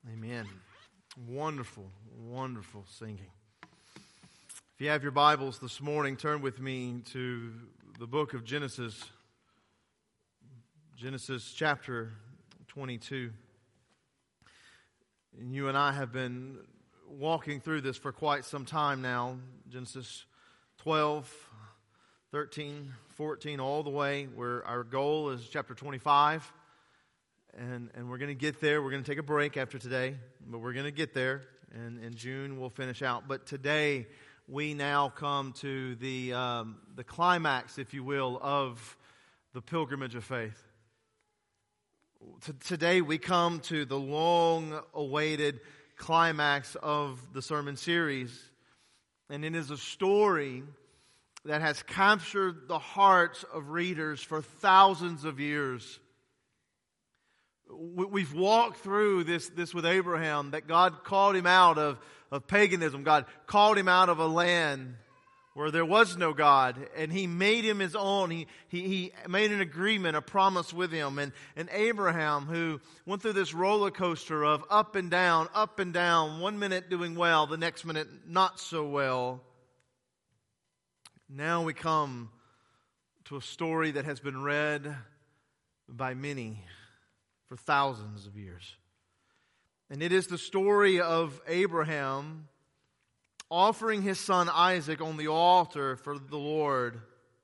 Amen. Wonderful, wonderful singing. If you have your Bibles this morning, turn with me to the book of Genesis. Genesis chapter 22. And you and I have been walking through this for quite some time now. Genesis 12, 13, 14, all the way where our goal is chapter 25. And we're going to get there. We're going to take a break after today, but we're going to get there. And in June we'll finish out. But today we now come to the climax, if you will, of the pilgrimage of faith. Today we come to the long-awaited climax of the sermon series. And it is a story that has captured the hearts of readers for thousands of years. We've walked through this with Abraham, that God called him out of paganism. God called him out of a land where there was no God, and He made him His own. He made an agreement, a promise with him. And Abraham, who went through this roller coaster of up and down, 1 minute doing well, the next minute not so well. Now we come to a story that has been read by many for thousands of years. And it is the story of Abraham offering his son Isaac on the altar for the Lord.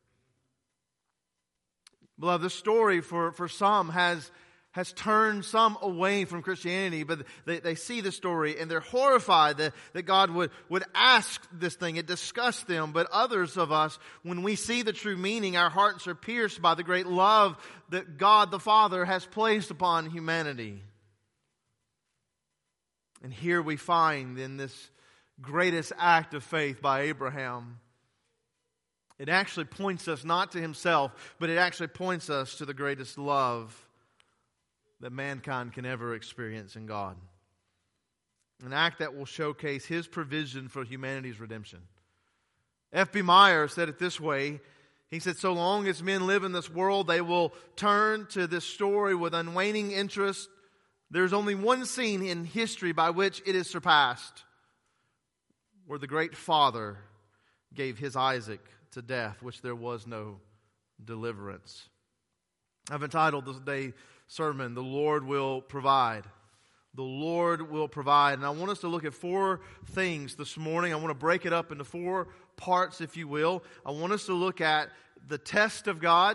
Beloved, this story for some has turned some away from Christianity, but they see the story and they're horrified that God would ask this thing. It disgusts them. But others of us, when we see the true meaning, our hearts are pierced by the great love that God the Father has placed upon humanity. And here we find in this greatest act of faith by Abraham, it actually points us not to himself, but it actually points us to the greatest love that mankind can ever experience in God. An act that will showcase His provision for humanity's redemption. F.B. Meyer said it this way. He said, so long as men live in this world, they will turn to this story with unwaning interest. There's only one scene in history by which it is surpassed, where the great Father gave His Isaac to death, which there was no deliverance. I've entitled this day sermon, The Lord Will Provide. The Lord will provide. And I want us to look at four things this morning. I want to break it up into four parts, if you will. I want us to look at the test of God,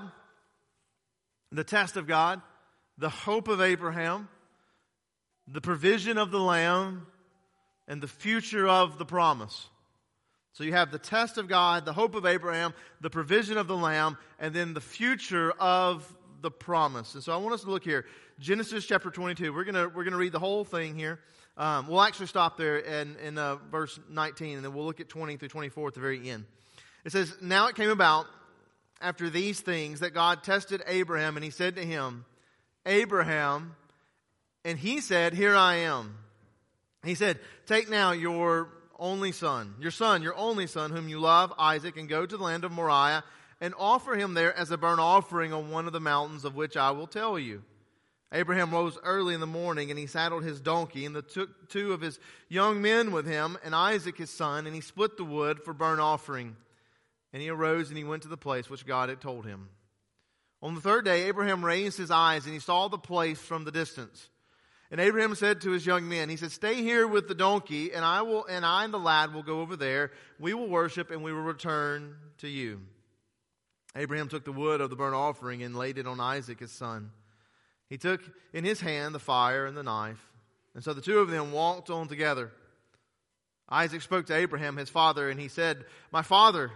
the hope of Abraham, the provision of the Lamb, and the future of the promise. So you have the test of God, the hope of Abraham, the provision of the Lamb, and then the future of the promise. And so I want us to look here. Genesis chapter 22. We're gonna read the whole thing here. We'll actually stop there in verse 19, and then we'll look at 20 through 24 at the very end. It says, now it came about after these things that God tested Abraham, and He said to him, Abraham, and he said, here I am. He said, take now your only son, your only son, whom you love, Isaac, and go to the land of Moriah, and offer him there as a burnt offering on one of the mountains of which I will tell you. Abraham rose early in the morning, and he saddled his donkey, and took two of his young men with him, and Isaac his son, and he split the wood for burnt offering. And he arose, and he went to the place which God had told him. On the third day, Abraham raised his eyes, and he saw the place from the distance. And Abraham said to his young men, he said, stay here with the donkey, and I and the lad will go over there. We will worship, and we will return to you. Abraham took the wood of the burnt offering and laid it on Isaac his son. He took in his hand the fire and the knife. And so the two of them walked on together. Isaac spoke to Abraham his father, and he said, my father.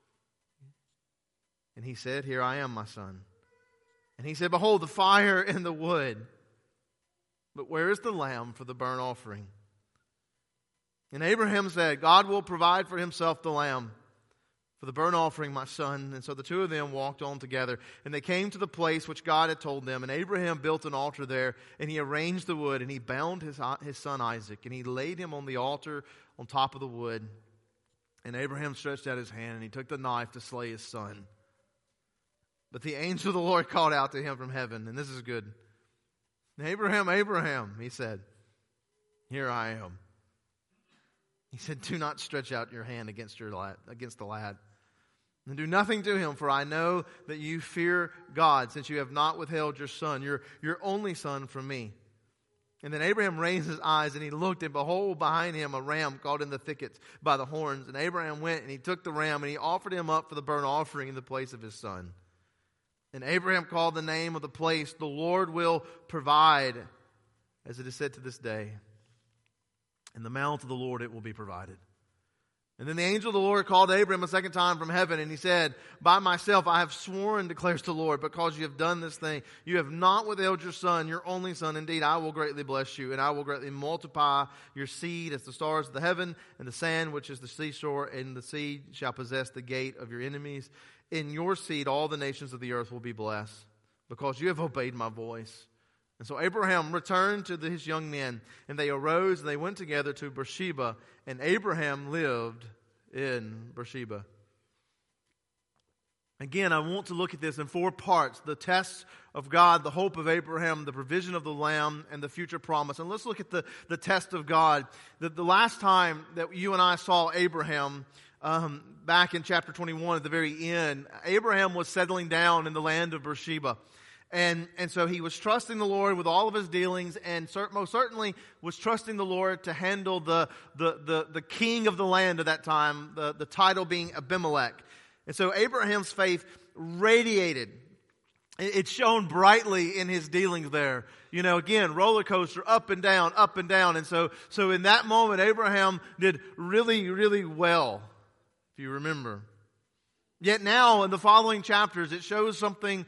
And he said, here I am, my son. And he said, behold, the fire and the wood. But where is the lamb for the burnt offering? And Abraham said, God will provide for Himself the lamb for the burnt offering, my son. And so the two of them walked on together. And they came to the place which God had told them. And Abraham built an altar there. And he arranged the wood. And he bound his son Isaac. And he laid him on the altar on top of the wood. And Abraham stretched out his hand. And he took the knife to slay his son. But the angel of the Lord called out to him from heaven. And this is good. Abraham, Abraham, he said. Here I am. He said, do not stretch out your hand against the lad. And do nothing to him, for I know that you fear God, since you have not withheld your son, your only son, from me. And then Abraham raised his eyes, and he looked, and behold, behind him a ram caught in the thickets by the horns. And Abraham went, and he took the ram, and he offered him up for the burnt offering in the place of his son. And Abraham called the name of the place, the Lord will provide, as it is said to this day. In the mount of the Lord it will be provided. And then the angel of the Lord called Abraham a second time from heaven, and he said, by myself I have sworn, declares the Lord, because you have done this thing. You have not withheld your son, your only son. Indeed, I will greatly bless you, and I will greatly multiply your seed as the stars of the heaven, and the sand which is the seashore, and the seed shall possess the gate of your enemies. In your seed all the nations of the earth will be blessed, because you have obeyed my voice. And so Abraham returned to his young men, and they arose, and they went together to Beersheba, and Abraham lived in Beersheba. Again, I want to look at this in 4 parts: the test of God, the hope of Abraham, the provision of the lamb, and the future promise. And let's look at the test of God. The last time that you and I saw Abraham, back in chapter 21 at the very end, Abraham was settling down in the land of Beersheba. And so he was trusting the Lord with all of his dealings, and most certainly was trusting the Lord to handle the king of the land at that time, the title being Abimelech. And so Abraham's faith radiated. It shone brightly in his dealings there. You know, again, roller coaster, up and down, up and down. And so in that moment, Abraham did really, really well, if you remember. Yet now, in the following chapters, it shows something,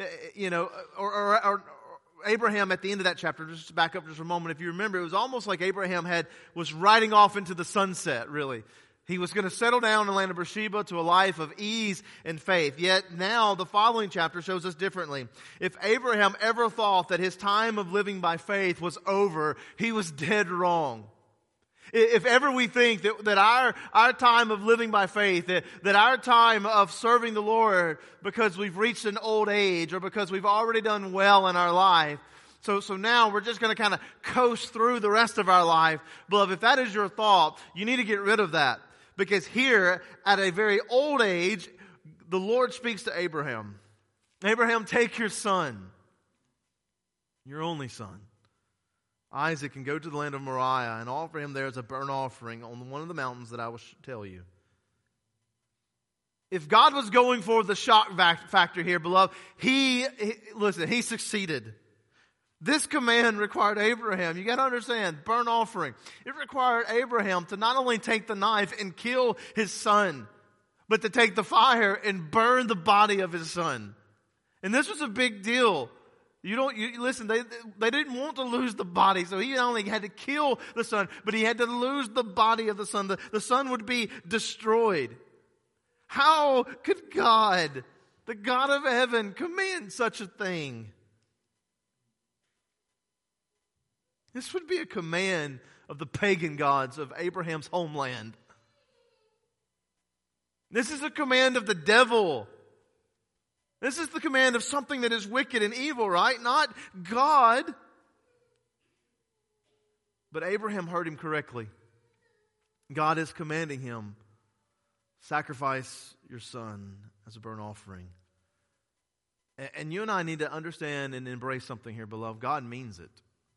or Abraham at the end of that chapter, just to back up just a moment, if you remember, it was almost like Abraham was riding off into the sunset, really. He was going to settle down in the land of Beersheba to a life of ease and faith. Yet now the following chapter shows us differently. If Abraham ever thought that his time of living by faith was over, he was dead wrong. If ever we think that our time of living by faith, that our time of serving the Lord because we've reached an old age or because we've already done well in our life, so now we're just going to kind of coast through the rest of our life. Beloved, if that is your thought, you need to get rid of that. Because here, at a very old age, the Lord speaks to Abraham. Abraham, take your son, your only son, Isaac, and go to the land of Moriah and offer him there as a burnt offering on one of the mountains that I will tell you. If God was going for the shock factor here, beloved, he succeeded. This command required Abraham, you got to understand, burnt offering. It required Abraham to not only take the knife and kill his son, but to take the fire and burn the body of his son. And this was a big deal. Listen, they didn't want to lose the body, so he not only had to kill the son, but he had to lose the body of the son. The son would be destroyed. How could God, the God of heaven, command such a thing? This would be a command of the pagan gods of Abraham's homeland. This is a command of the devil. This is the command of something that is wicked and evil, right? Not God. But Abraham heard him correctly. God is commanding him, sacrifice your son as a burnt offering. And you and I need to understand and embrace something here, beloved. God means it.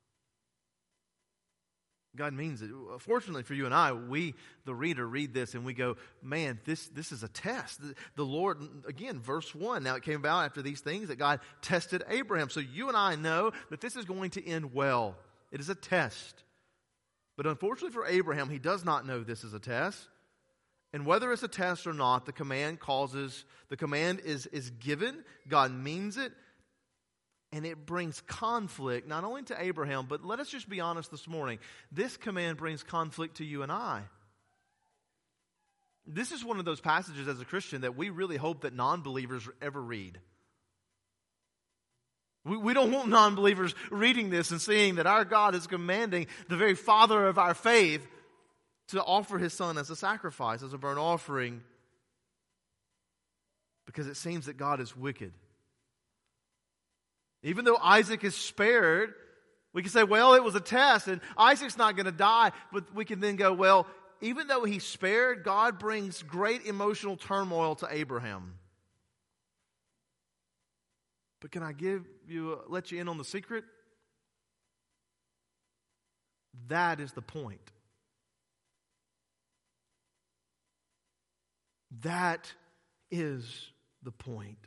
God means it. Fortunately for you and I, we, the reader, read this and we go, man, this is a test. The Lord, again, verse 1, now it came about after these things that God tested Abraham. So you and I know that this is going to end well. It is a test. But unfortunately for Abraham, he does not know this is a test. And whether it's a test or not, the command is given. God means it. And it brings conflict, not only to Abraham, but let us just be honest this morning. This command brings conflict to you and I. This is one of those passages as a Christian that we really hope that non-believers ever read. We don't want non-believers reading this and seeing that our God is commanding the very Father of our faith to offer His Son as a sacrifice, as a burnt offering, because it seems that God is wicked. Even though Isaac is spared We can say, well, it was a test and Isaac's not going to die. But we can then go, well, even though he's spared, God brings great emotional turmoil to Abraham. But can I let you in on the secret? That is the point. That is the point.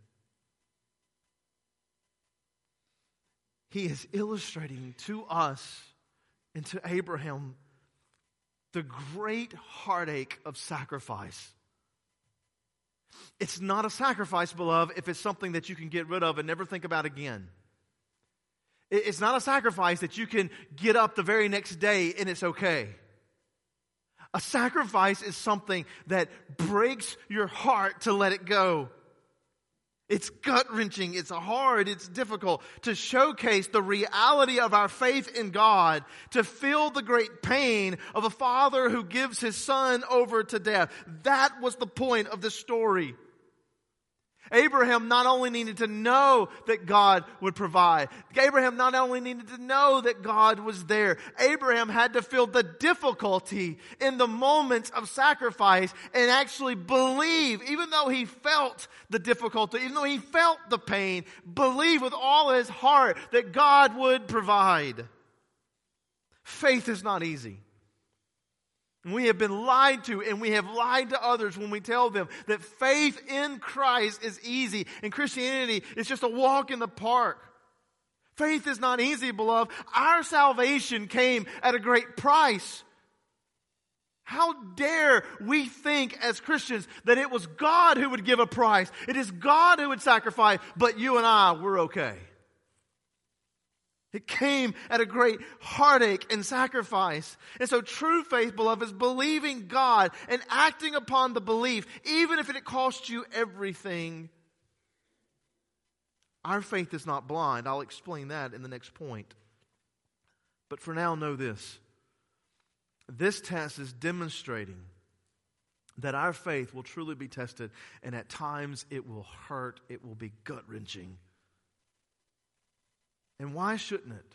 He is illustrating to us and to Abraham the great heartache of sacrifice. It's not a sacrifice, beloved, if it's something that you can get rid of and never think about again. It's not a sacrifice that you can get up the very next day and it's okay. A sacrifice is something that breaks your heart to let it go. It's gut-wrenching, it's hard, it's difficult to showcase the reality of our faith in God, to feel the great pain of a father who gives his son over to death. That was the point of this story. Abraham not only needed to know that God would provide. Abraham not only needed to know that God was there. Abraham had to feel the difficulty in the moments of sacrifice and actually believe, even though he felt the difficulty, even though he felt the pain, believe with all his heart that God would provide. Faith is not easy. We have been lied to, and we have lied to others when we tell them that faith in Christ is easy and Christianity is just a walk in the park. Faith is not easy, beloved. Our salvation came at a great price. How dare we think as Christians that it was God who would give a price? It is God who would sacrifice, but you and I, we're okay. It came at a great heartache and sacrifice. And so true faith, beloved, is believing God and acting upon the belief, even if it costs you everything. Our faith is not blind. I'll explain that in the next point. But for now, know this. This test is demonstrating that our faith will truly be tested, and at times it will hurt, it will be gut-wrenching. And why shouldn't it?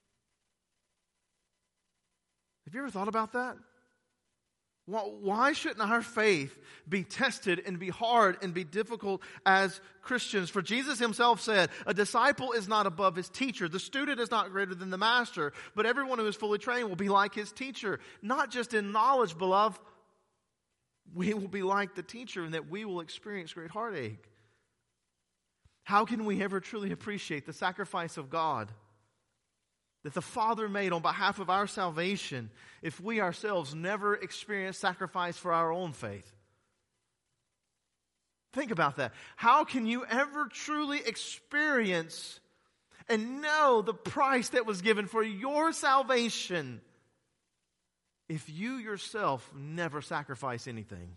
Have you ever thought about that? Why shouldn't our faith be tested and be hard and be difficult as Christians? For Jesus himself said, a disciple is not above his teacher. The student is not greater than the master. But everyone who is fully trained will be like his teacher. Not just in knowledge, beloved. We will be like the teacher in that we will experience great heartache. How can we ever truly appreciate the sacrifice of God that the Father made on behalf of our salvation if we ourselves never experience sacrifice for our own faith? Think about that. How can you ever truly experience and know the price that was given for your salvation if you yourself never sacrifice anything?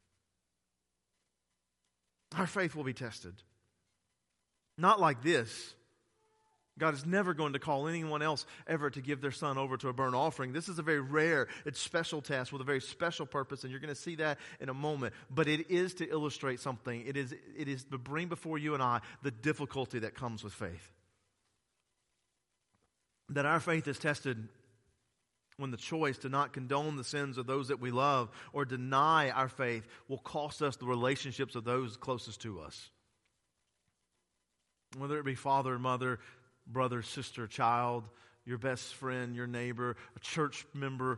Our faith will be tested. Not like this. God is never going to call anyone else ever to give their son over to a burnt offering. This is a very rare, it's special test with a very special purpose, and you're going to see that in a moment. But it is to illustrate something. It is to bring before you and I the difficulty that comes with faith. That our faith is tested when the choice to not condone the sins of those that we love or deny our faith will cost us the relationships of those closest to us. Whether it be father, mother, brother, sister, child, your best friend, your neighbor, a church member,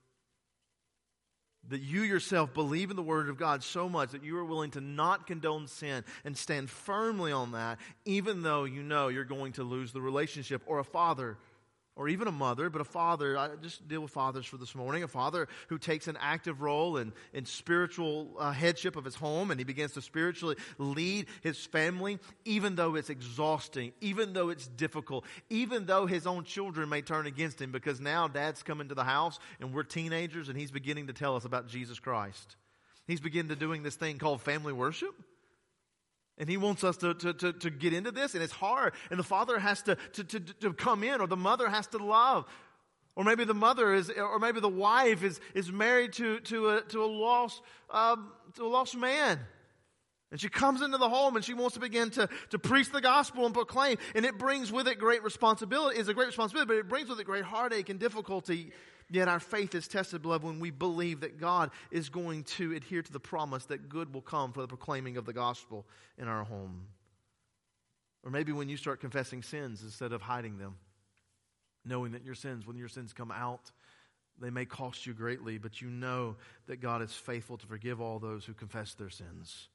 that you yourself believe in the Word of God so much that you are willing to not condone sin and stand firmly on that, even though you know you're going to lose the relationship. Or a father, or even a mother, but a father. I just deal with fathers for this morning. A father who takes an active role in spiritual headship of his home, and he begins to spiritually lead his family, even though it's exhausting, even though it's difficult, even though his own children may turn against him, because now dad's come into the house and we're teenagers and he's beginning to tell us about Jesus Christ. He's beginning to doing this thing called family worship. And he wants us to get into this, and it's hard. And the father has to come in, or the mother has to love. Or maybe the mother is, or maybe the wife is married to a lost man. And she comes into the home and she wants to begin to preach the gospel and proclaim. And it brings with it great responsibility. It's a great responsibility, but it brings with it great heartache and difficulty. Yet our faith is tested, beloved, when we believe that God is going to adhere to the promise that good will come for the proclaiming of the gospel in our home. Or maybe when you start confessing sins instead of hiding them, knowing that when your sins come out, they may cost you greatly, but you know that God is faithful to forgive all those who confess their sins.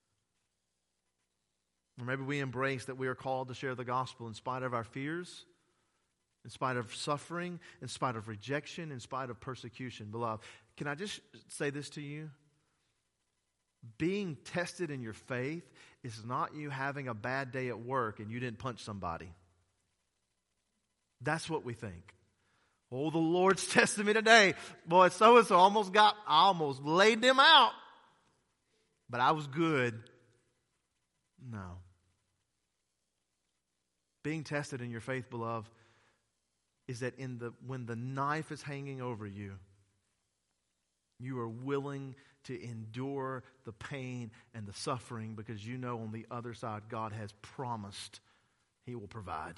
Or maybe we embrace that we are called to share the gospel in spite of our fears, in spite of suffering, in spite of rejection, in spite of persecution. Beloved, can I just say this to you? Being tested in your faith is not you having a bad day at work and you didn't punch somebody. That's what we think. Oh, the Lord's tested me today. Boy, so-and-so I almost laid them out. But I was good. No. Being tested in your faith, beloved, is that when the knife is hanging over you, you are willing to endure the pain and the suffering because you know on the other side God has promised He will provide.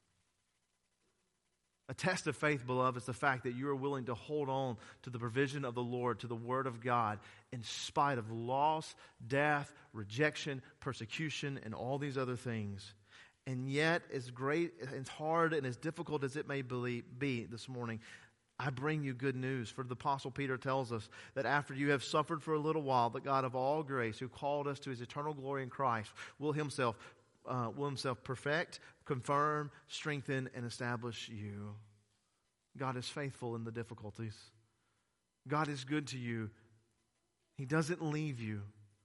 A test of faith, beloved, is the fact that you are willing to hold on to the provision of the Lord, to the Word of God, in spite of loss, death, rejection, persecution, and all these other things. And yet, as great, as hard, and as difficult as it may be this morning, I bring you good news. For the Apostle Peter tells us that after you have suffered for a little while, the God of all grace, who called us to His eternal glory in Christ, will Himself perfect, confirm, strengthen, and establish you. God is faithful in the difficulties. God is good to you. He doesn't leave you.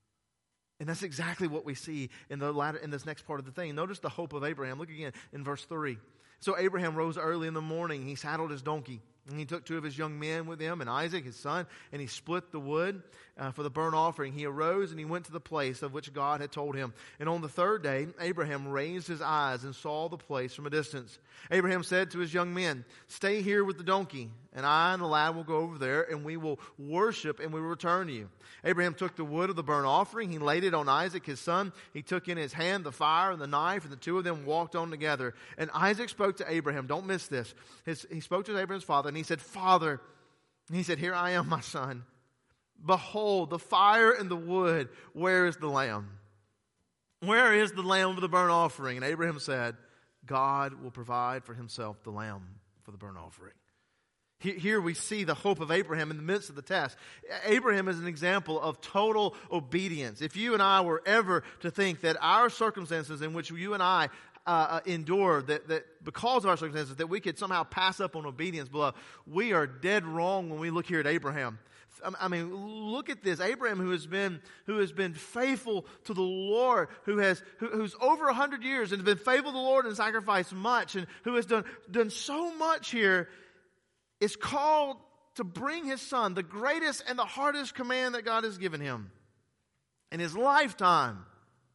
And that's exactly what we see in this next part of the thing. Notice the hope of Abraham. Look again in verse 3. So Abraham rose early in the morning. He saddled his donkey. And he took two of his young men with him and Isaac, his son, and he split the wood for the burnt offering. He arose and he went to the place of which God had told him. And on the third day, Abraham raised his eyes and saw the place from a distance. Abraham said to his young men, "Stay here with the donkey, and I and the lad will go over there, and we will worship, and we will return to you." Abraham took the wood of the burnt offering. He laid it on Isaac, his son. He took in his hand the fire and the knife, and the two of them walked on together. And Isaac spoke to Abraham. Don't miss this. He spoke to Abraham's father, and he said, "Father," and he said, "Here I am, my son. Behold, the fire and the wood. Where is the lamb? Where is the lamb for the burnt offering?" And Abraham said, "God will provide for Himself the lamb for the burnt offering." Here we see the hope of Abraham in the midst of the test. Abraham is an example of total obedience. If you and I were ever to think that our circumstances in which you and I endure, that because of our circumstances, that we could somehow pass up on obedience, beloved, we are dead wrong when we look here at Abraham. I mean, look at this. Abraham, who has been faithful to the Lord, who's over 100 years and has been faithful to the Lord and sacrificed much, and who has done so much here, is called to bring his son, the greatest and the hardest command that God has given him in his lifetime.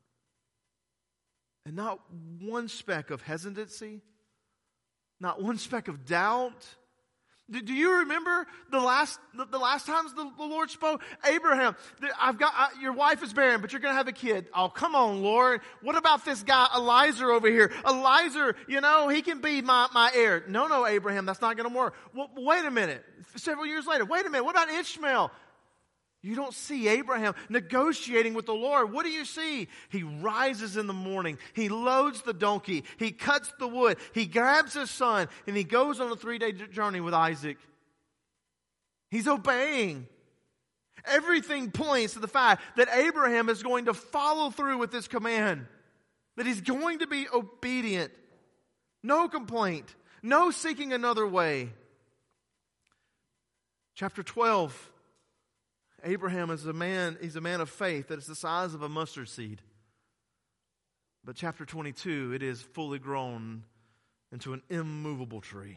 And not one speck of hesitancy, not one speck of doubt. Do you remember the last times the Lord spoke? Abraham, your wife is barren, but you're going to have a kid. Oh, come on, Lord. What about this guy, Eliezer over here? Eliezer, he can be my heir. No, Abraham, that's not going to work. Well, wait a minute. Several years later, wait a minute. What about Ishmael? You don't see Abraham negotiating with the Lord. What do you see? He rises in the morning. He loads the donkey. He cuts the wood. He grabs his son, and he goes on a 3-day journey with Isaac. He's obeying. Everything points to the fact that Abraham is going to follow through with this command. That he's going to be obedient. No complaint. No seeking another way. Chapter 12. Abraham is he's a man of faith that is the size of a mustard seed. But chapter 22, it is fully grown into an immovable tree.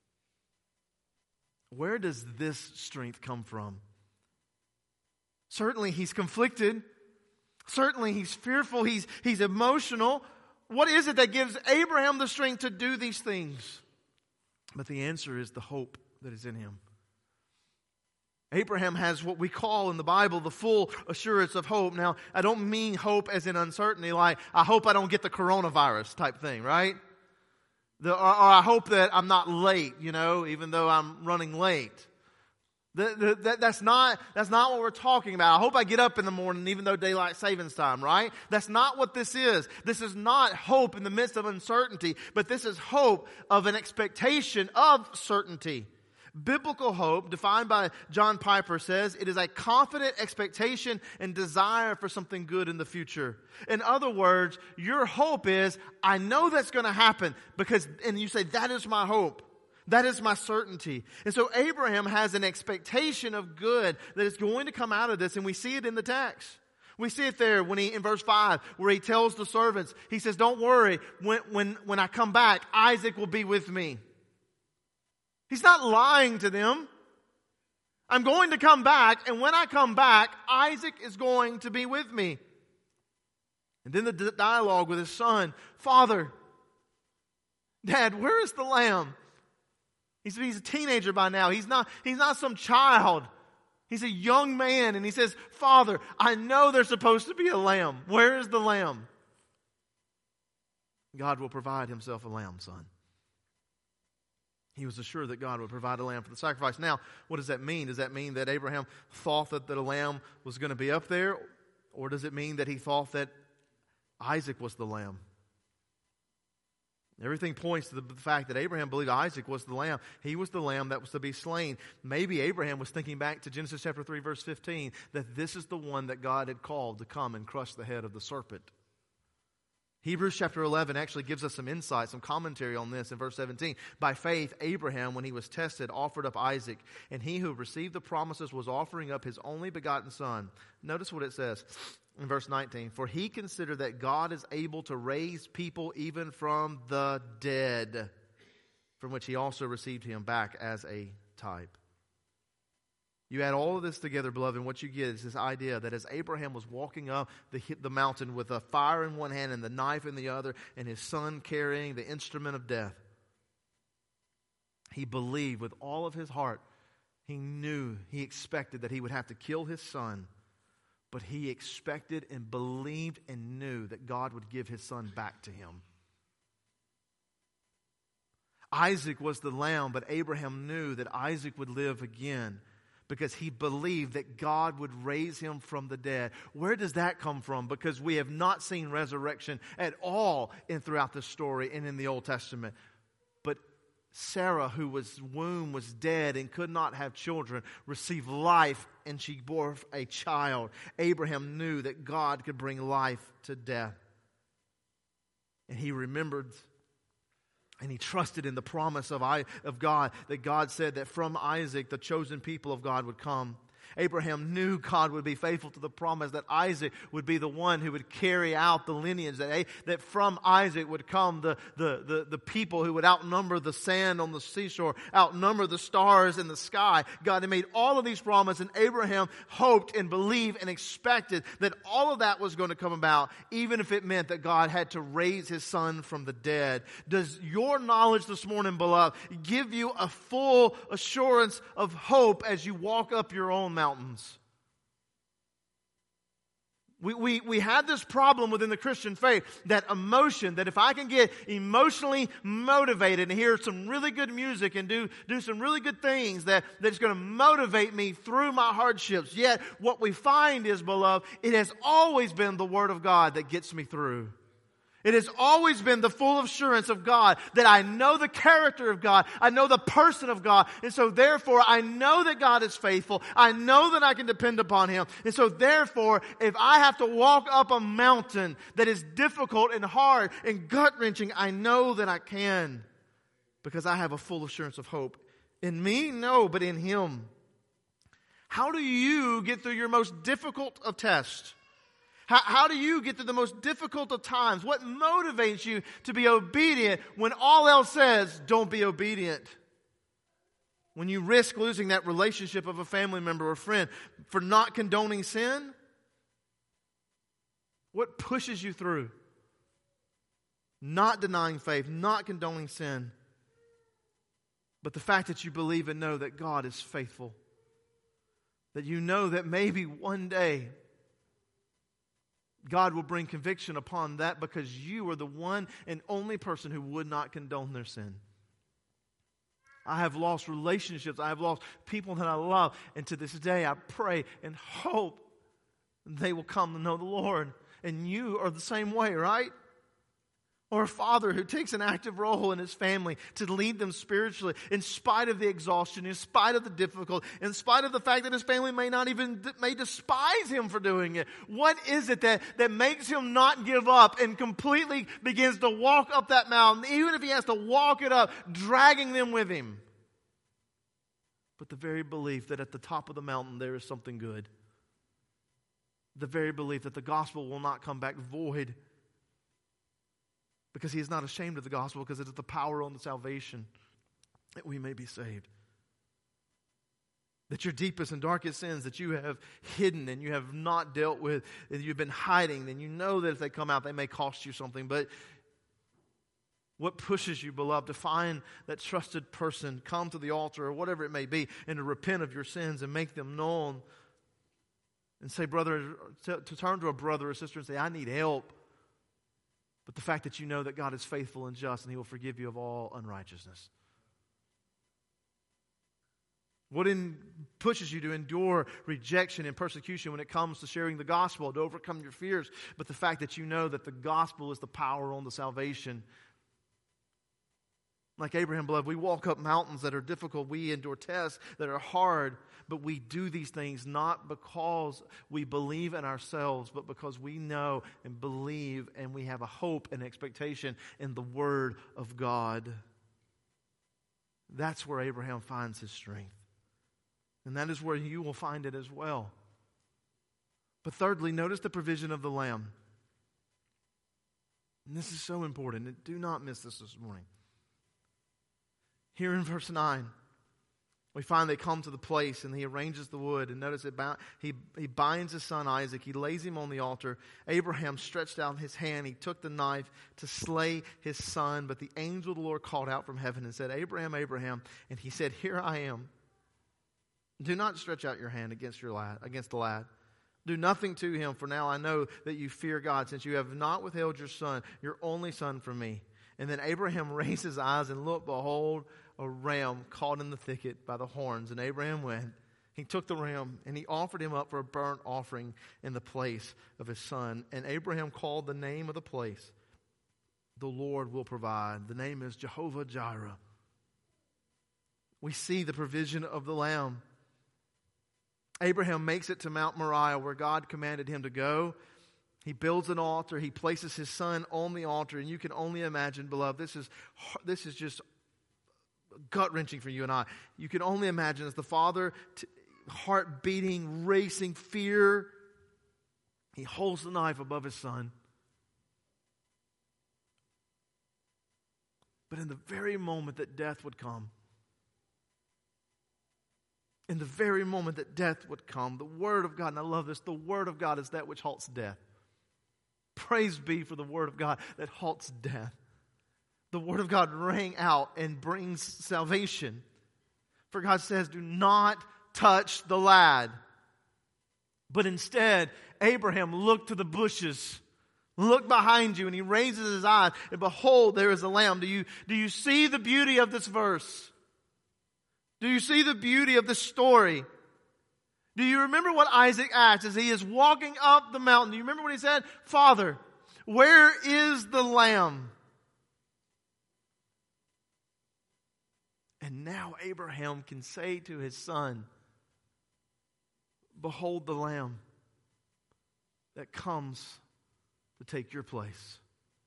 Where does this strength come from? Certainly he's conflicted. Certainly he's fearful. He's emotional. What is it that gives Abraham the strength to do these things? But the answer is the hope that is in him. Abraham has what we call in the Bible the full assurance of hope. Now, I don't mean hope as in uncertainty, like I hope I don't get the coronavirus type thing, right? Or I hope that I'm not late, even though I'm running late. That's not what we're talking about. I hope I get up in the morning even though daylight savings time, right? That's not what this is. This is not hope in the midst of uncertainty, but this is hope of an expectation of certainty. Biblical hope, defined by John Piper, says it is a confident expectation and desire for something good in the future. In other words, your hope is, I know that's going to happen and you say, that is my hope. That is my certainty. And so Abraham has an expectation of good that is going to come out of this, and we see it in the text. We see it there in verse 5, where he tells the servants, he says, don't worry, when I come back, Isaac will be with me. He's not lying to them. I'm going to come back, and when I come back, Isaac is going to be with me. And then the dialogue with his son, Father, Dad, where is the lamb? He's a teenager by now. He's not some child. He's a young man, and he says, Father, I know there's supposed to be a lamb. Where is the lamb? God will provide himself a lamb, son. He was assured that God would provide a lamb for the sacrifice. Now, what does that mean? Does that mean that Abraham thought that the lamb was going to be up there? Or does it mean that he thought that Isaac was the lamb? Everything points to the fact that Abraham believed Isaac was the lamb. He was the lamb that was to be slain. Maybe Abraham was thinking back to Genesis chapter 3, verse 15, that this is the one that God had called to come and crush the head of the serpent. Hebrews chapter 11 actually gives us some insight, some commentary on this in verse 17. By faith, Abraham, when he was tested, offered up Isaac, and he who received the promises was offering up his only begotten son. Notice what it says in verse 19. For he considered that God is able to raise people even from the dead, from which he also received him back as a type. You add all of this together, beloved, and what you get is this idea that as Abraham was walking up the mountain with a fire in one hand and the knife in the other, and his son carrying the instrument of death, he believed with all of his heart. He knew, he expected that he would have to kill his son, but he expected and believed and knew that God would give his son back to him. Isaac was the lamb, but Abraham knew that Isaac would live again, because he believed that God would raise him from the dead. Where does that come from? Because we have not seen resurrection at all throughout the story and in the Old Testament. But Sarah, whose womb was dead and could not have children, received life, and she bore a child. Abraham knew that God could bring life to death. And he remembered and he trusted in the promise of God, that God said that from Isaac, the chosen people of God would come. Abraham knew God would be faithful to the promise, that Isaac would be the one who would carry out the lineage, that from Isaac would come the people who would outnumber the sand on the seashore, outnumber the stars in the sky. God had made all of these promises, and Abraham hoped and believed and expected that all of that was going to come about, even if it meant that God had to raise his son from the dead. Does your knowledge this morning, beloved, give you a full assurance of hope as you walk up your own mountains? We have this problem within the Christian faith, that emotion, that if I can get emotionally motivated and hear some really good music and do some really good things, that's going to motivate me through my hardships. Yet what we find is, beloved, it has always been the Word of God that gets me through. It has always been the full assurance of God, that I know the character of God. I know the person of God. And so therefore, I know that God is faithful. I know that I can depend upon Him. And so therefore, if I have to walk up a mountain that is difficult and hard and gut-wrenching, I know that I can, because I have a full assurance of hope. In me? No, but in Him. How do you get through your most difficult of tests? How do you get through the most difficult of times? What motivates you to be obedient when all else says, don't be obedient? When you risk losing that relationship of a family member or friend for not condoning sin? What pushes you through? Not denying faith, not condoning sin, but the fact that you believe and know that God is faithful. That you know that maybe one day God will bring conviction upon that because you are the one and only person who would not condone their sin. I have lost relationships. I have lost people that I love. And to this day, I pray and hope they will come to know the Lord. And you are the same way, right? Or a father who takes an active role in his family to lead them spiritually in spite of the exhaustion, in spite of the difficulty, in spite of the fact that his family may despise him for doing it. What is it that makes him not give up and completely begins to walk up that mountain, even if he has to walk it up, dragging them with him? But the very belief that at the top of the mountain there is something good. The very belief that the gospel will not come back void. Because he is not ashamed of the gospel, because it is the power on the salvation that we may be saved. That your deepest and darkest sins that you have hidden and you have not dealt with, and you've been hiding, and you know that if they come out, they may cost you something. But what pushes you, beloved, to find that trusted person, come to the altar or whatever it may be, and to repent of your sins and make them known, and say, brother, to turn to a brother or sister and say, I need help. But the fact that you know that God is faithful and just and He will forgive you of all unrighteousness. What pushes you to endure rejection and persecution when it comes to sharing the gospel, to overcome your fears, but the fact that you know that the gospel is the power on the salvation. Like Abraham, beloved, we walk up mountains that are difficult. We endure tests that are hard. But we do these things not because we believe in ourselves, but because we know and believe and we have a hope and expectation in the Word of God. That's where Abraham finds his strength. And that is where you will find it as well. But thirdly, notice the provision of the lamb. And this is so important. Do not miss this morning. Here in verse 9, we find they come to the place and he arranges the wood. And notice he binds his son Isaac. He lays him on the altar. Abraham stretched out his hand. He took the knife to slay his son. But the angel of the Lord called out from heaven and said, Abraham, Abraham. And he said, Here I am. Do not stretch out your hand against the lad. Do nothing to him, for now I know that you fear God, since you have not withheld your son, your only son, from me. And then Abraham raised his eyes and looked, behold, a ram caught in the thicket by the horns. And Abraham went. He took the ram and he offered him up for a burnt offering in the place of his son. And Abraham called the name of the place, The Lord Will Provide. The name is Jehovah Jireh. We see the provision of the lamb. Abraham makes it to Mount Moriah where God commanded him to go. He builds an altar. He places his son on the altar. And you can only imagine, beloved, this is just gut-wrenching for you and I. You can only imagine as the father, heart beating, racing, fear. He holds the knife above his son. But in the very moment that death would come, in the very moment that death would come, the Word of God, and I love this, the Word of God is that which halts death. Praise be for the Word of God that halts death. The Word of God rang out and brings salvation. For God says, do not touch the lad. But instead, Abraham looked to the bushes. Look behind you, and he raises his eyes, and behold, there is a lamb. Do you see the beauty of this verse? Do you see the beauty of this story? Do you remember what Isaac asked as he is walking up the mountain? Do you remember what he said? Father, where is the lamb? And now Abraham can say to his son, behold the lamb that comes to take your place.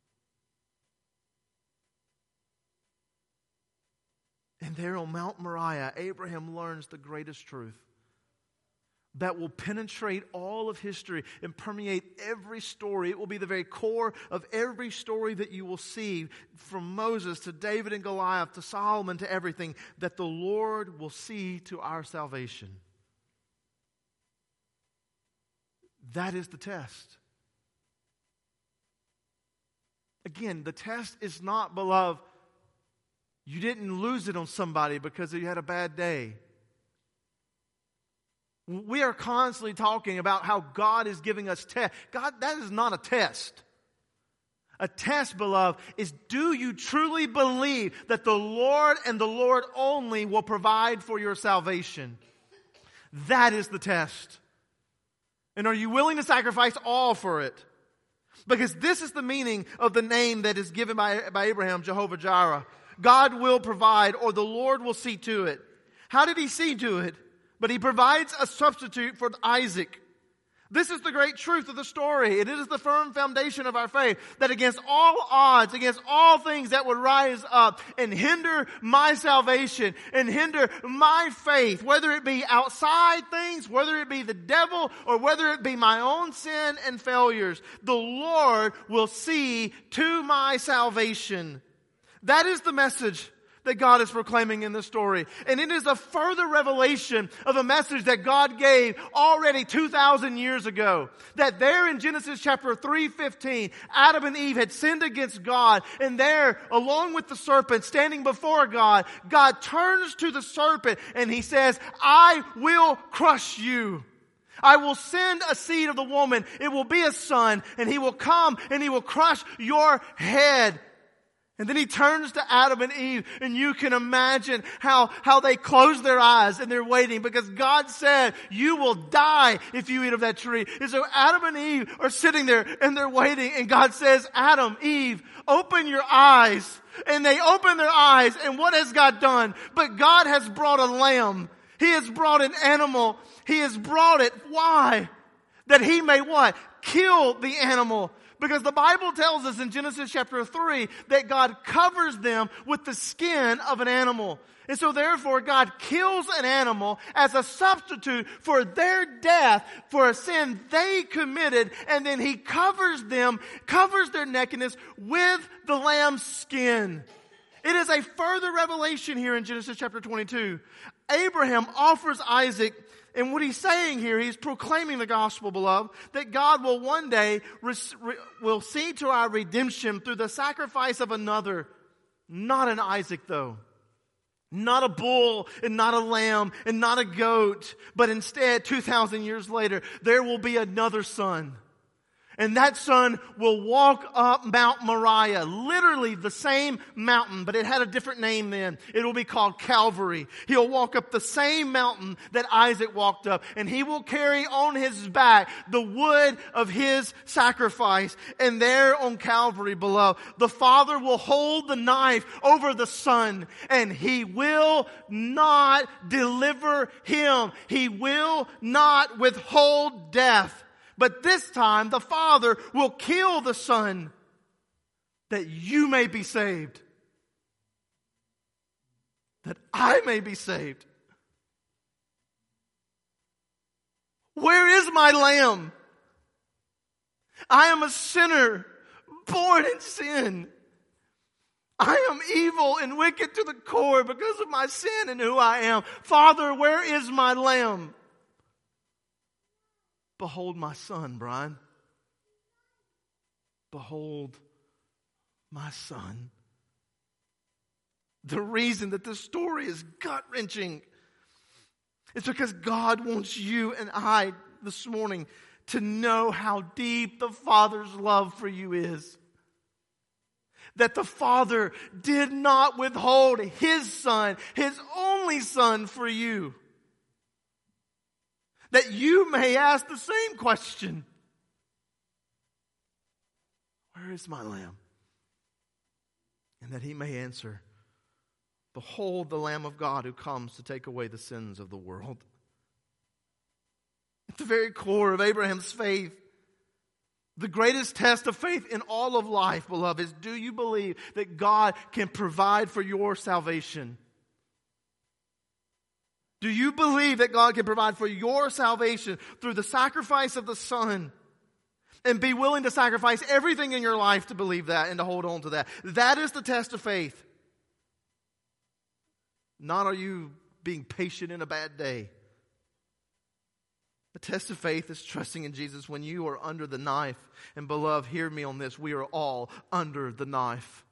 And there on Mount Moriah, Abraham learns the greatest truth that will penetrate all of history and permeate every story. It will be the very core of every story that you will see, from Moses to David and Goliath to Solomon to everything, that the Lord will see to our salvation. That is the test. Again, the test is not, beloved, you didn't lose it on somebody because you had a bad day. We are constantly talking about how God is giving us tests. God, that is not a test. A test, beloved, is do you truly believe that the Lord and the Lord only will provide for your salvation? That is the test. And are you willing to sacrifice all for it? Because this is the meaning of the name that is given by Abraham, Jehovah Jireh. God will provide, or the Lord will see to it. How did he see to it? But he provides a substitute for Isaac. This is the great truth of the story. It is the firm foundation of our faith, that against all odds, against all things that would rise up and hinder my salvation and hinder my faith, whether it be outside things, whether it be the devil, or whether it be my own sin and failures, the Lord will see to my salvation. That is the message that God is proclaiming in this story. And it is a further revelation of a message that God gave already 2,000 years ago. That there in Genesis chapter 3:15, Adam and Eve had sinned against God. And there, along with the serpent standing before God, God turns to the serpent and he says, I will crush you. I will send a seed of the woman. It will be a son, and he will come and he will crush your head. And then he turns to Adam and Eve, and you can imagine how they close their eyes and they're waiting, because God said, you will die if you eat of that tree. And so Adam and Eve are sitting there and they're waiting, and God says, Adam, Eve, open your eyes. And they open their eyes, and what has God done? But God has brought a lamb. He has brought an animal. He has brought it. Why? That he may what? Kill the animal. Because the Bible tells us in Genesis chapter 3 that God covers them with the skin of an animal. And so therefore God kills an animal as a substitute for their death, for a sin they committed, and then he covers their nakedness with the lamb's skin. It is a further revelation here in Genesis chapter 22. Abraham offers Isaac. And what he's saying here, he's proclaiming the gospel, beloved, that God will one day will see to our redemption through the sacrifice of another. Not an Isaac, though. Not a bull and not a lamb and not a goat. But instead, 2,000 years later, there will be another son. And that son will walk up Mount Moriah, literally the same mountain, but it had a different name then. It will be called Calvary. He'll walk up the same mountain that Isaac walked up, and he will carry on his back the wood of his sacrifice. And there on Calvary, beloved, the Father will hold the knife over the Son, and he will not deliver him. He will not withhold death. But this time, the Father will kill the Son that you may be saved. That I may be saved. Where is my lamb? I am a sinner, born in sin. I am evil and wicked to the core because of my sin and who I am. Father, where is my lamb? Behold my son, Brian. Behold my son. The reason that this story is gut-wrenching is because God wants you and I this morning to know how deep the Father's love for you is. That the Father did not withhold his son, his only son, for you. That you may ask the same question. Where is my lamb? And that he may answer, behold the Lamb of God who comes to take away the sins of the world. At the very core of Abraham's faith, the greatest test of faith in all of life, beloved, is do you believe that God can provide for your salvation? Do you believe that God can provide for your salvation through the sacrifice of the Son? And be willing to sacrifice everything in your life to believe that and to hold on to that. That is the test of faith. Not are you being patient in a bad day. The test of faith is trusting in Jesus when you are under the knife. And beloved, hear me on this. We are all under the knife.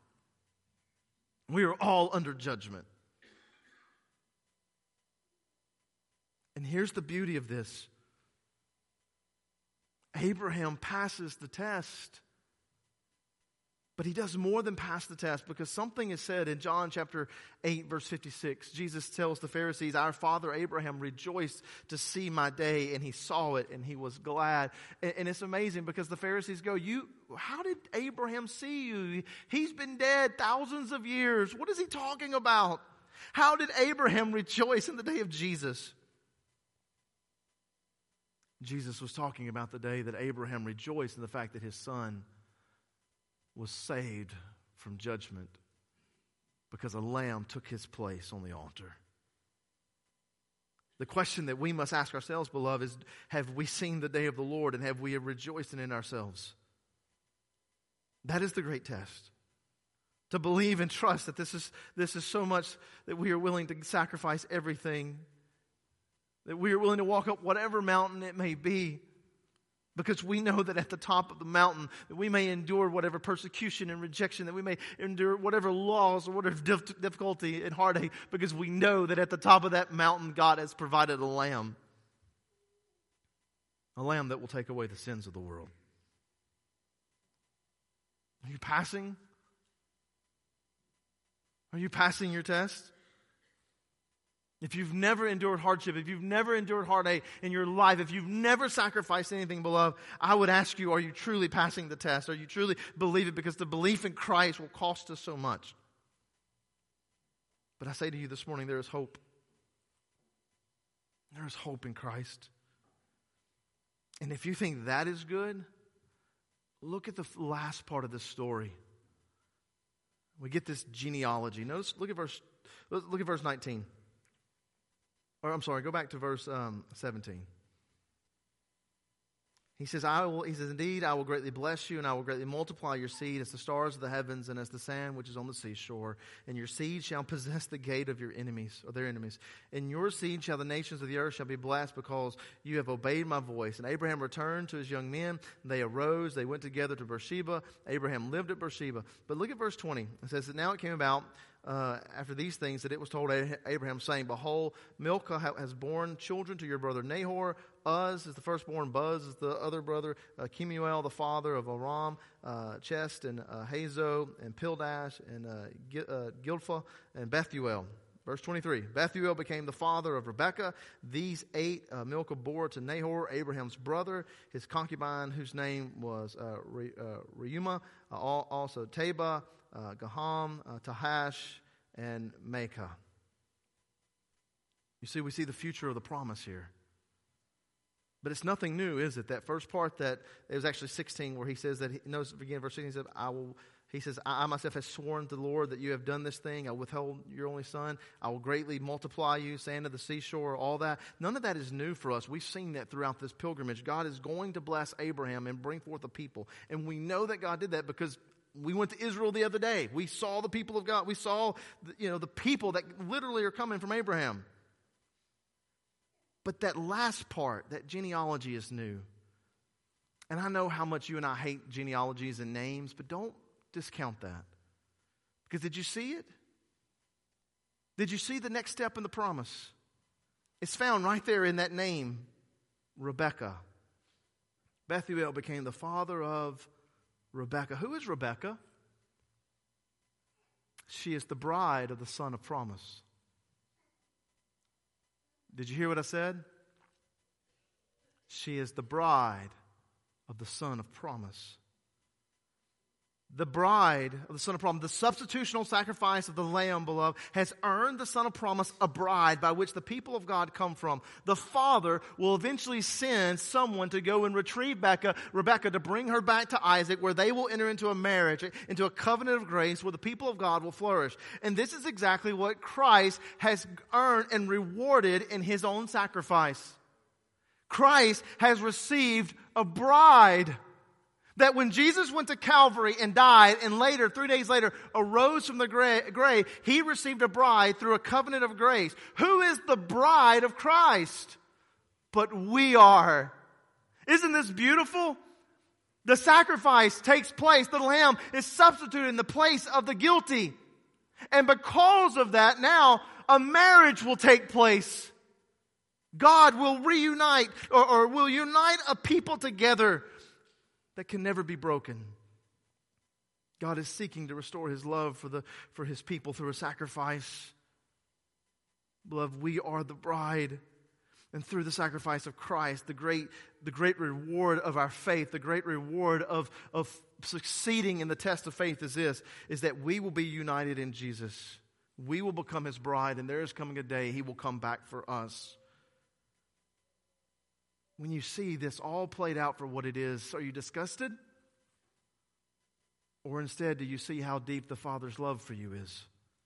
We are all under judgment. And here's the beauty of this. Abraham passes the test. But he does more than pass the test, because something is said in John chapter 8, verse 56. Jesus tells the Pharisees, our father Abraham rejoiced to see my day, and he saw it, and he was glad. And it's amazing, because the Pharisees go, how did Abraham see you? He's been dead thousands of years. What is he talking about? How did Abraham rejoice in the day of Jesus? Jesus was talking about the day that Abraham rejoiced in the fact that his son was saved from judgment because a lamb took his place on the altar. The question that we must ask ourselves, beloved, is, have we seen the day of the Lord, and have we rejoiced in ourselves? That is the great test. To believe and trust that this is so much that we are willing to sacrifice everything, that we are willing to walk up whatever mountain it may be, because we know that at the top of the mountain that we may endure whatever persecution and rejection, that we may endure whatever loss or whatever difficulty and heartache, because we know that at the top of that mountain God has provided a lamb that will take away the sins of the world. Are you passing? Are you passing your test? If you've never endured hardship, if you've never endured heartache in your life, if you've never sacrificed anything, beloved, I would ask you, are you truly passing the test? Are you truly believing? Because the belief in Christ will cost us so much. But I say to you this morning, there is hope. There is hope in Christ. And if you think that is good, look at the last part of this story. We get this genealogy. Notice, look at verse 19. Or I'm sorry, go back to verse 17. He says, indeed, I will greatly bless you, and I will greatly multiply your seed as the stars of the heavens and as the sand which is on the seashore. And your seed shall possess the gate of your enemies, or their enemies. In your seed shall the nations of the earth shall be blessed, because you have obeyed my voice. And Abraham returned to his young men. They arose. They went together to Beersheba. Abraham lived at Beersheba. But look at verse 20. It says that now it came about after these things that it was told Abraham, saying, behold, Milcah has borne children to your brother Nahor. Uz is the firstborn. Buz is the other brother. Kemuel, the father of Aram, Chest, and Hazo, and Pildash, and Gilpha, and Bethuel. Verse 23, Bethuel became the father of Rebekah. These 8 Milcah bore to Nahor, Abraham's brother, his concubine, whose name was Reumah, also Taba, Gaham, Tahash, and Maacah. You see, we see the future of the promise here. But it's nothing new, is it? That first part, that it was actually 16, where he says that, notice again, verse 16, he says, I myself have sworn to the Lord that you have done this thing. I withheld your only son. I will greatly multiply you, sand of the seashore, all that. None of that is new for us. We've seen that throughout this pilgrimage. God is going to bless Abraham and bring forth a people. And we know that God did that because we went to Israel the other day. We saw the people of God. We saw the people that literally are coming from Abraham. But that last part, that genealogy, is new. And I know how much you and I hate genealogies and names, but don't discount that. Because did you see it? Did you see the next step in the promise? It's found right there in that name, Rebekah. Bethuel became the father of Rebekah. Who is Rebekah? She is the bride of the son of promise. Did you hear what I said? She is the bride of the son of promise. The bride of the son of promise, the substitutional sacrifice of the lamb, beloved, has earned the son of promise a bride by which the people of God come from. The father will eventually send someone to go and retrieve Rebekah to bring her back to Isaac, where they will enter into a marriage, into a covenant of grace where the people of God will flourish. And this is exactly what Christ has earned and rewarded in his own sacrifice. Christ has received a bride. That when Jesus went to Calvary and died, and later, 3 days later, arose from the grave, he received a bride through a covenant of grace. Who is the bride of Christ? But we are. Isn't this beautiful? The sacrifice takes place. The lamb is substituted in the place of the guilty. And because of that, now a marriage will take place. God will reunite or will unite a people together that can never be broken. God is seeking to restore His love for His people through a sacrifice. Beloved, we are the bride. And through the sacrifice of Christ, the great reward of our faith, the great reward of succeeding in the test of faith is that we will be united in Jesus. We will become His bride, and there is coming a day He will come back for us. When you see this all played out for what it is, are you disgusted? Or instead, do you see how deep the Father's love for you is?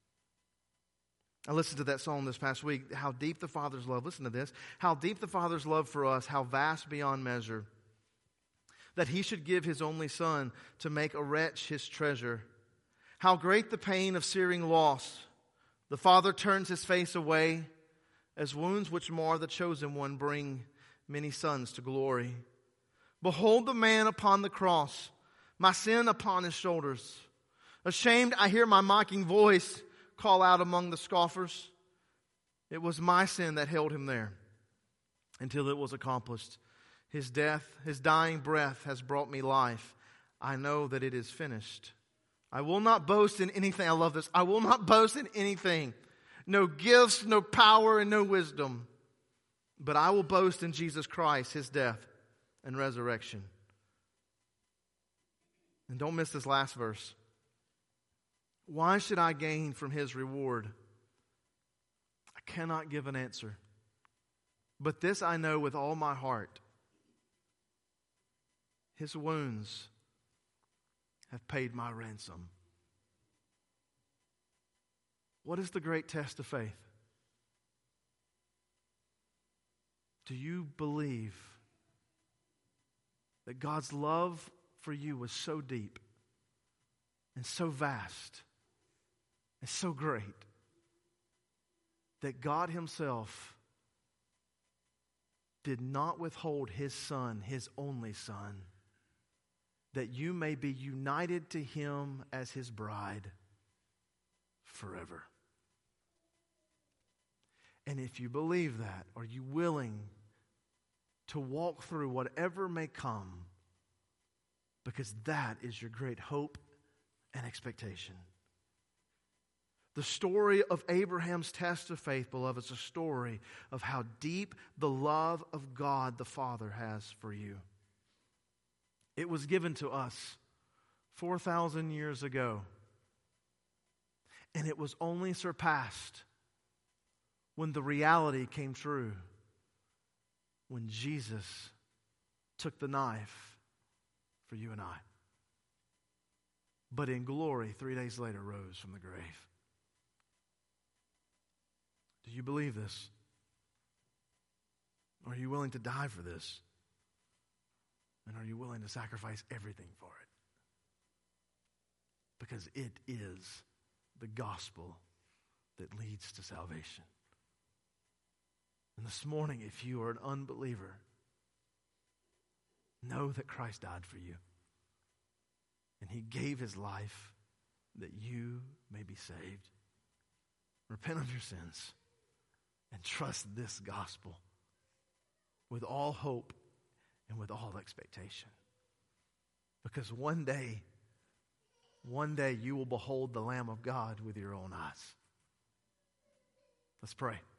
I listened to that song this past week, how deep the Father's love. Listen to this. How deep the Father's love for us, how vast beyond measure, that He should give His only Son to make a wretch His treasure. How great the pain of searing loss. The Father turns His face away, as wounds which mar the chosen one bring many sons to glory. Behold the man upon the cross, my sin upon His shoulders. Ashamed, I hear my mocking voice call out among the scoffers. It was my sin that held Him there until it was accomplished. His death, His dying breath has brought me life. I know that it is finished. I will not boast in anything. I love this. I will not boast in anything. No gifts, no power, and no wisdom. But I will boast in Jesus Christ, His death and resurrection. And don't miss this last verse. Why should I gain from His reward? I cannot give an answer. But this I know with all my heart. His wounds have paid my ransom. What is the great test of faith? Do you believe that God's love for you was so deep and so vast and so great that God Himself did not withhold His Son, His only Son, that you may be united to Him as His bride forever? And if you believe that, are you willing to walk through whatever may come? Because that is your great hope and expectation. The story of Abraham's test of faith, beloved, is a story of how deep the love of God the Father has for you. It was given to us 4,000 years ago. And it was only surpassed when the reality came true. When Jesus took the knife for you and I. But in glory, 3 days later, rose from the grave. Do you believe this? Are you willing to die for this? And are you willing to sacrifice everything for it? Because it is the gospel that leads to salvation. And this morning, if you are an unbeliever, know that Christ died for you. And He gave His life that you may be saved. Repent of your sins and trust this gospel with all hope and with all expectation. Because one day you will behold the Lamb of God with your own eyes. Let's pray.